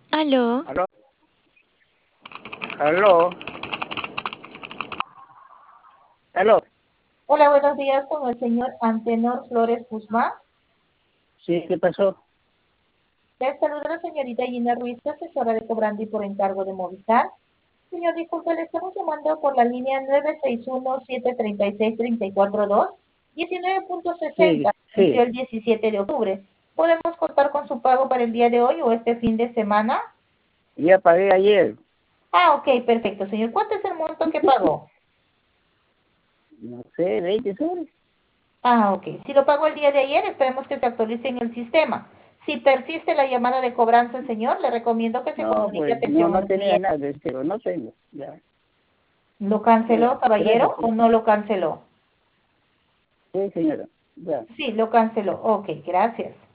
Aló, ¿Aló? ¿Aló? ¿Aló? Hola, buenos días con el señor Antenor Flores Guzmán. Sí, ¿qué pasó? Les saluda la señorita Gina Ruiz, asesora de cobrando y por encargo de Movistar. Señor, disculpe, le estamos llamando por la línea 961-736-342, Sí, 19.60, venció sí. el 17 de octubre. ¿Podemos contar con su pago para el día de hoy o este fin de semana? Ya pagué ayer. Ah, ok, perfecto, señor. ¿Cuánto es el monto que pagó? No sé, 20 soles. Ah, ok. Si lo pagó el día de ayer, esperemos que se actualice en el sistema. Si persiste la llamada de cobranza, señor, le recomiendo que se No, comunique a pues no, atención no al tenía cliente. nada de cero. No tengo. Ya. ¿Lo canceló, Ya. Gracias. caballero, o no lo canceló? Sí, señora. Ya. Sí, lo canceló. Ok, gracias.